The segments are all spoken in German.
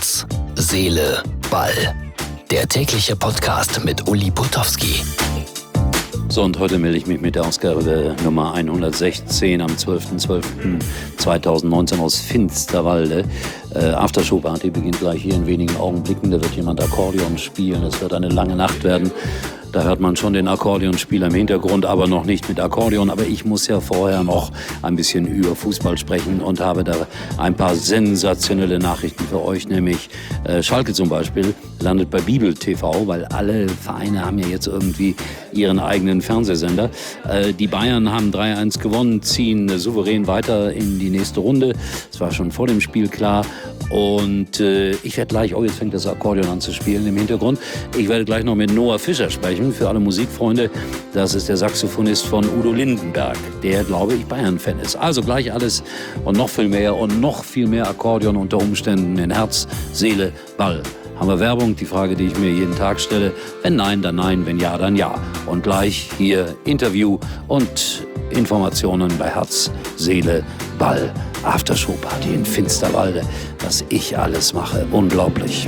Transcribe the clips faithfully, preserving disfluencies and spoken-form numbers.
Herz, Seele, Ball. Der tägliche Podcast mit Uli Potowski. So, und heute melde ich mich mit der Ausgabe Nummer hundertsechzehn am zwölfter zwölfter zweitausendneunzehn aus Finsterwalde. Äh, Aftershow-Party beginnt gleich hier in wenigen Augenblicken. Da wird jemand Akkordeon spielen. Es wird eine lange Nacht werden. Da hört man schon den Akkordeonspieler im Hintergrund, aber noch nicht mit Akkordeon. Aber ich muss ja vorher noch ein bisschen über Fußball sprechen und habe da ein paar sensationelle Nachrichten für euch. Nämlich äh, Schalke zum Beispiel landet bei Bibel T V, weil alle Vereine haben ja jetzt irgendwie ihren eigenen Fernsehsender. Äh, die Bayern haben drei eins gewonnen, ziehen äh, souverän weiter in die nächste Runde. Das war schon vor dem Spiel klar. Und äh, ich werde gleich, oh jetzt fängt das Akkordeon an zu spielen im Hintergrund. Ich werde gleich noch mit Noah Fischer sprechen, für alle Musikfreunde. Das ist der Saxophonist von Udo Lindenberg, der, glaube ich, Bayern-Fan ist. Also gleich alles und noch viel mehr und noch viel mehr Akkordeon unter Umständen in Herz, Seele, Ball. Haben wir Werbung? Die Frage, die ich mir jeden Tag stelle. Wenn nein, dann nein. Wenn ja, dann ja. Und gleich hier Interview und Informationen bei Herz, Seele, Ball. Aftershow-Party in Finsterwalde. Was ich alles mache. Unglaublich.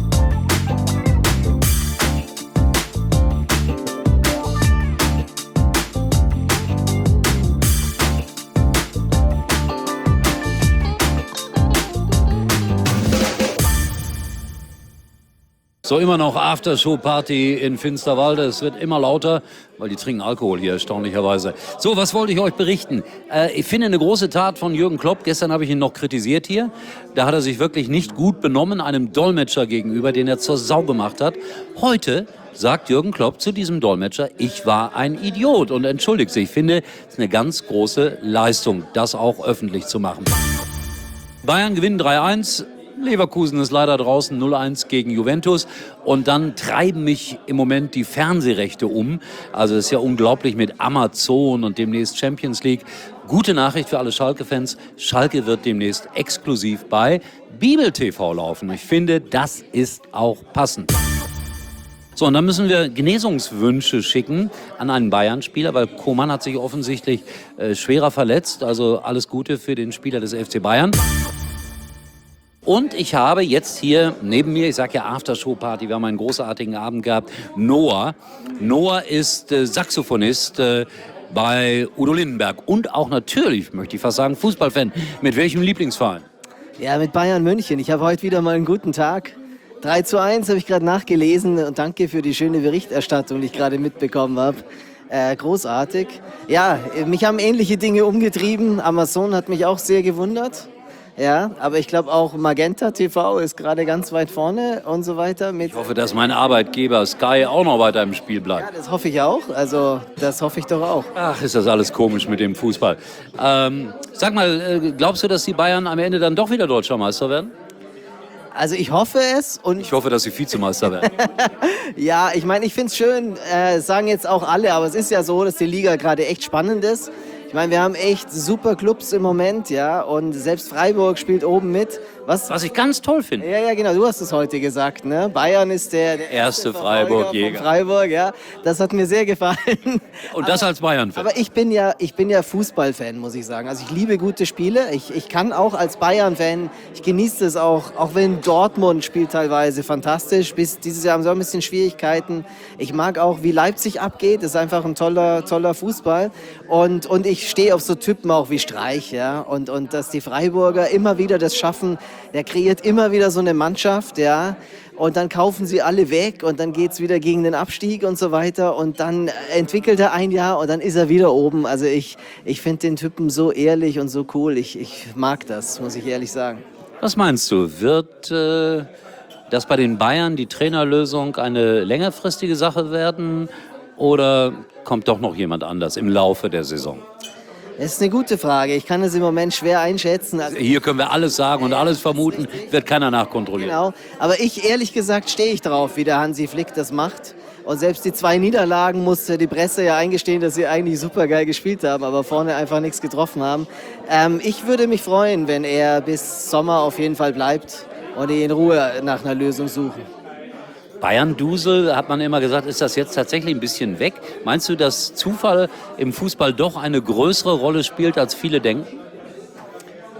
So, immer noch Aftershow-Party in Finsterwalde. Es wird immer lauter, weil die trinken Alkohol hier, erstaunlicherweise. So, was wollte ich euch berichten? Äh, ich finde eine große Tat von Jürgen Klopp. Gestern habe ich ihn noch kritisiert hier. Da hat er sich wirklich nicht gut benommen, einem Dolmetscher gegenüber, den er zur Sau gemacht hat. Heute sagt Jürgen Klopp zu diesem Dolmetscher, ich war ein Idiot und entschuldigt sich. Ich finde, es ist eine ganz große Leistung, das auch öffentlich zu machen. Bayern gewinnen drei eins. Leverkusen ist leider draußen, null eins gegen Juventus. Und dann treiben mich im Moment die Fernsehrechte um. Also es ist ja unglaublich mit Amazon und demnächst Champions League. Gute Nachricht für alle Schalke-Fans. Schalke wird demnächst exklusiv bei Bibel T V laufen. Ich finde, das ist auch passend. So, und dann müssen wir Genesungswünsche schicken an einen Bayern-Spieler, weil Coman hat sich offensichtlich äh, schwerer verletzt. Also alles Gute für den Spieler des F C Bayern. Und ich habe jetzt hier neben mir, ich sage ja Aftershow-Party, wir haben einen großartigen Abend gehabt, Noah. Noah ist äh, Saxophonist äh, bei Udo Lindenberg und auch natürlich, möchte ich fast sagen, Fußballfan. Mit welchem Lieblingsverein? Ja, mit Bayern München. Ich habe heute wieder mal einen guten Tag. drei zu eins habe ich gerade nachgelesen und danke für die schöne Berichterstattung, die ich gerade mitbekommen habe. Äh, großartig. Ja, mich haben ähnliche Dinge umgetrieben. Amazon hat mich auch sehr gewundert. Ja, aber ich glaube auch Magenta T V ist gerade ganz weit vorne und so weiter. Mit ich hoffe, dass mein Arbeitgeber Sky auch noch weiter im Spiel bleibt. Ja, das hoffe ich auch. Also das hoffe ich doch auch. Ach, ist das alles komisch mit dem Fußball. Ähm, sag mal, glaubst du, dass die Bayern am Ende dann doch wieder Deutscher Meister werden? Also ich hoffe es. Und ich hoffe, dass sie Vizemeister werden. Ja, ich meine, ich finde es schön, äh, sagen jetzt auch alle, aber es ist ja so, dass die Liga gerade echt spannend ist. Ich meine, wir haben echt super Clubs im Moment, ja, und selbst Freiburg spielt oben mit. Was, Was ich ganz toll finde. Ja, ja, genau, du hast es heute gesagt, ne? Bayern ist der, der erste Freiburg-Jäger. Freiburg, ja, das hat mir sehr gefallen. Und das aber, als Bayern-Fan. Aber ich bin ja, ich bin ja Fußballfan, muss ich sagen. Also ich liebe gute Spiele. Ich, ich kann auch als Bayern-Fan, ich genieße es auch, auch wenn Dortmund spielt teilweise fantastisch. Bis dieses Jahr haben sie auch ein bisschen Schwierigkeiten. Ich mag auch, wie Leipzig abgeht. Das ist einfach ein toller, toller Fußball. Und, und ich stehe auf so Typen auch wie Streich, ja. Und, und dass die Freiburger immer wieder das schaffen. Der kreiert immer wieder so eine Mannschaft, ja, und dann kaufen sie alle weg und dann geht's wieder gegen den Abstieg und so weiter und dann entwickelt er ein Jahr und dann ist er wieder oben. Also ich, ich finde den Typen so ehrlich und so cool. Ich, ich mag das, muss ich ehrlich sagen. Was meinst du, wird äh, das bei den Bayern die Trainerlösung eine längerfristige Sache werden oder kommt doch noch jemand anders im Laufe der Saison? Das ist eine gute Frage. Ich kann es im Moment schwer einschätzen. Also hier können wir alles sagen und alles vermuten, wird keiner nachkontrollieren. Genau, aber ich, ehrlich gesagt, stehe ich drauf, wie der Hansi Flick das macht. Und selbst die zwei Niederlagen musste die Presse ja eingestehen, dass sie eigentlich super geil gespielt haben, aber vorne einfach nichts getroffen haben. Ähm, ich würde mich freuen, wenn er bis Sommer auf jeden Fall bleibt und die in Ruhe nach einer Lösung suchen. Bayern-Dusel, hat man immer gesagt, ist das jetzt tatsächlich ein bisschen weg? Meinst du, dass Zufall im Fußball doch eine größere Rolle spielt, als viele denken?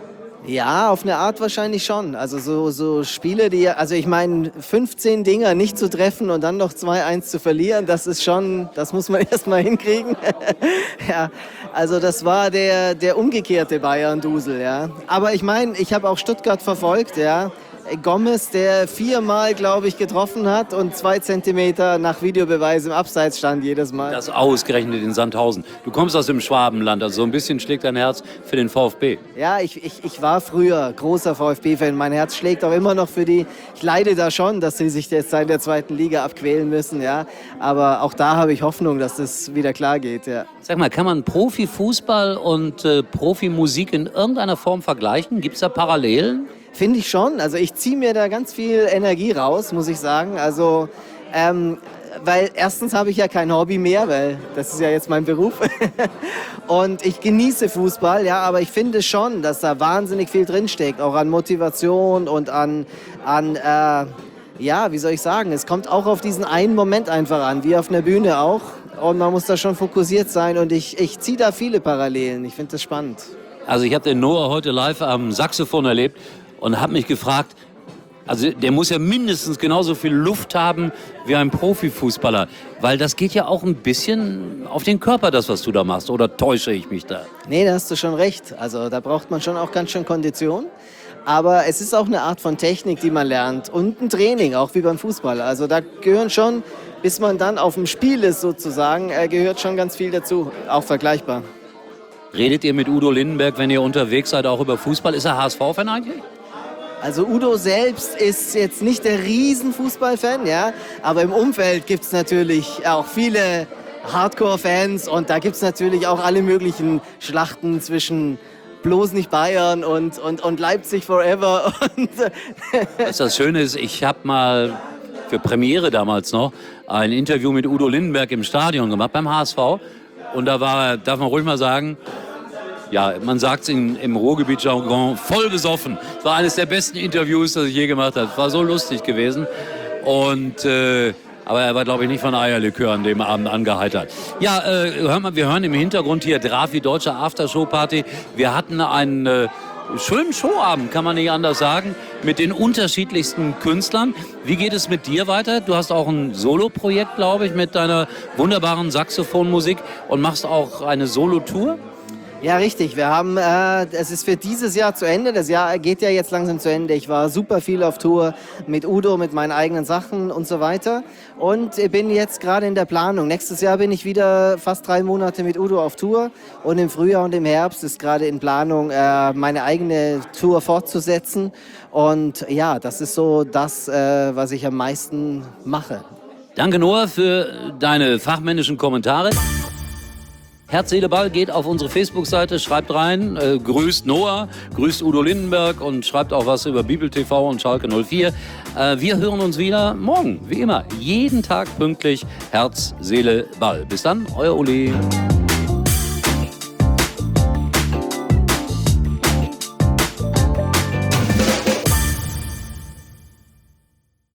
Ja, auf eine Art wahrscheinlich schon. Also so, so Spiele, die, also ich meine, fünfzehn Dinger nicht zu treffen und dann noch zwei eins zu verlieren, das ist schon, das muss man erst mal hinkriegen. Ja, also das war der, der umgekehrte Bayern-Dusel, ja. Aber ich meine, ich habe auch Stuttgart verfolgt, ja. Gomez, der viermal, glaube ich, getroffen hat und zwei Zentimeter nach Videobeweis im Abseits stand jedes Mal. Das ausgerechnet in Sandhausen. Du kommst aus dem Schwabenland, also so ein bisschen schlägt dein Herz für den VfB. Ja, ich, ich, ich war früher großer VfB-Fan. Mein Herz schlägt auch immer noch für die. Ich leide da schon, dass sie sich jetzt in der zweiten Liga abquälen müssen, ja. Aber auch da habe ich Hoffnung, dass das wieder klar geht, ja. Sag mal, kann man Profifußball und äh, Profimusik in irgendeiner Form vergleichen? Gibt es da Parallelen? Finde ich schon. Also ich ziehe mir da ganz viel Energie raus, muss ich sagen. Also, ähm, weil erstens habe ich ja kein Hobby mehr, weil das ist ja jetzt mein Beruf. Und ich genieße Fußball, ja, aber ich finde schon, dass da wahnsinnig viel drinsteckt, auch an Motivation und an, an äh, ja, wie soll ich sagen, es kommt auch auf diesen einen Moment einfach an, wie auf einer Bühne auch. Und man muss da schon fokussiert sein und ich, ich ziehe da viele Parallelen. Ich finde das spannend. Also ich habe den Noah heute live am Saxophon erlebt und habe mich gefragt, also der muss ja mindestens genauso viel Luft haben wie ein Profifußballer, weil das geht ja auch ein bisschen auf den Körper, das, was du da machst, oder täusche ich mich da? Nee, da hast du schon recht. Also da braucht man schon auch ganz schön Kondition. Aber es ist auch eine Art von Technik, die man lernt und ein Training, auch wie beim Fußball. Also da gehören schon, bis man dann auf dem Spiel ist sozusagen, äh, gehört schon ganz viel dazu, auch vergleichbar. Redet ihr mit Udo Lindenberg, wenn ihr unterwegs seid, auch über Fußball? Ist er H S V-Fan eigentlich? Also Udo selbst ist jetzt nicht der Riesenfußballfan, ja, aber im Umfeld gibt es natürlich auch viele Hardcore-Fans und da gibt es natürlich auch alle möglichen Schlachten zwischen bloß nicht Bayern und, und, und Leipzig forever. Und Was das Schöne ist, ich habe mal für Premiere damals noch ein Interview mit Udo Lindenberg im Stadion gemacht beim H S V und da war, darf man ruhig mal sagen, ja, man sagt es im Ruhrgebiet-Jargon, voll gesoffen. Es war eines der besten Interviews, das ich je gemacht habe. Es war so lustig gewesen. Und, äh, aber er war, glaube ich, nicht von Eierlikör an dem Abend angeheitert. Ja, äh, hör mal, wir hören im Hintergrund hier Drafi, deutsche Aftershow-Party. Wir hatten einen äh, schönen Showabend, kann man nicht anders sagen, mit den unterschiedlichsten Künstlern. Wie geht es mit dir weiter? Du hast auch ein Solo-Projekt, glaube ich, mit deiner wunderbaren Saxophonmusik und machst auch eine Solo-Tour. Ja, richtig. Wir haben, äh, es ist für dieses Jahr zu Ende. Das Jahr geht ja jetzt langsam zu Ende. Ich war super viel auf Tour mit Udo, mit meinen eigenen Sachen und so weiter. Und ich bin jetzt gerade in der Planung. Nächstes Jahr bin ich wieder fast drei Monate mit Udo auf Tour. Und im Frühjahr und im Herbst ist gerade in Planung, äh, meine eigene Tour fortzusetzen. Und ja, das ist so das, äh, was ich am meisten mache. Danke, Noah, für deine fachmännischen Kommentare. Herz, Seele, Ball geht auf unsere Facebook-Seite, schreibt rein, äh, grüßt Noah, grüßt Udo Lindenberg und schreibt auch was über Bibel T V und Schalke null vier. Äh, wir hören uns wieder morgen, wie immer, jeden Tag pünktlich. Herz, Seele, Ball. Bis dann, euer Uli.